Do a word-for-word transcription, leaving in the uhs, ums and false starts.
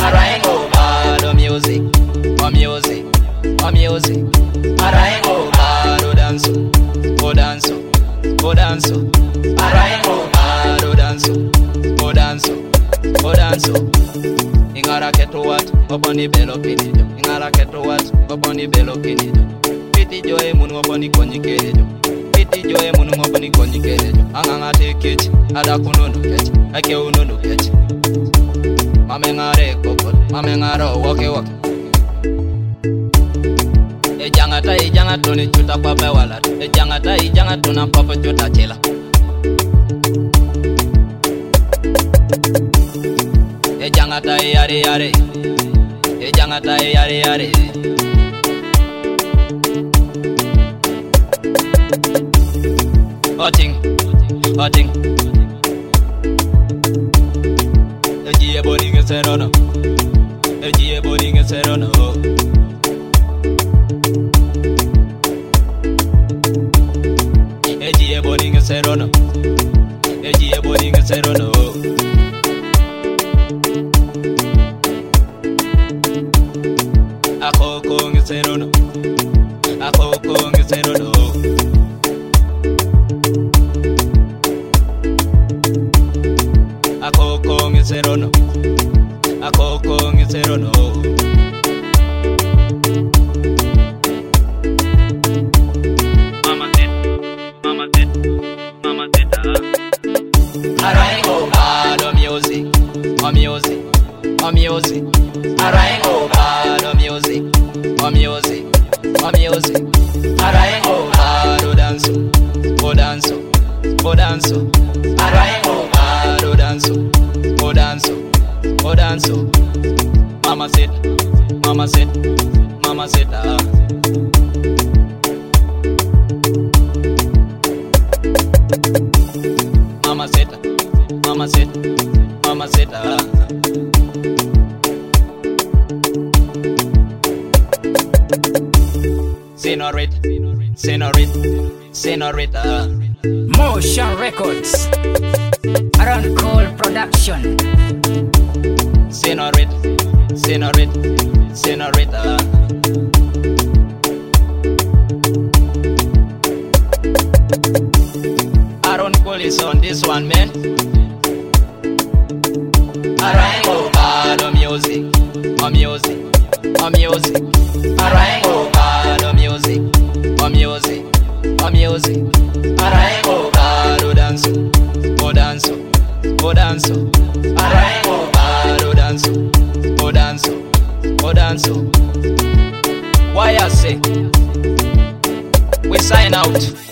Araingo bado music, oh music, oh music. Araingo bado dance, oh dance, oh dance. Araingo bado dance, oh dance, oh dance. Ingara keto wat, oponi belo kinijo. Ingara keto wat, oponi belo kinijo. Piti joe munu oponi konyi kerejo. Piti joe munu oponi konyi kerejo. Anganga te kechi, ada kunono kechi, ake unono kechi. Mame ngare kokot, mame ngaro woke woke. E jangata e jangato ni chuta kwa bewala. E jangata e jangato na papa chuta chela. E jangata e yare yare. E jangata e yare yare. Oting, oting. Ejiye body nge serono, ejiye body nge serono. Ejiye body nge serono, ejiye body nge serono. Akoko nge serono, akoko nge serono. Akoko nge serono, akoko nge serono. Mama tet, mama tet, mama teta. Araingo bado music, oh music, oh music. Araingo bado music, oh music, oh music. Araingo bado dance, oh dance, oh dance. Araingo bado dance, oh dance, oh dance. Mama said, mama said, mama said ah. Mama said, mama said, mama said ah. Senorita, senorita, senorita. Motion Records, Aaron Cole Production. Senorita, senorita, senorita. Aaron Cole is on this one, man. Araingo bado music, oh music, oh music. Araingo bado music, oh music, oh music. Araingo bado dance, oh dance, oh dance. Araingo bado dance, oh dance, oh dance. Why I say we sign out.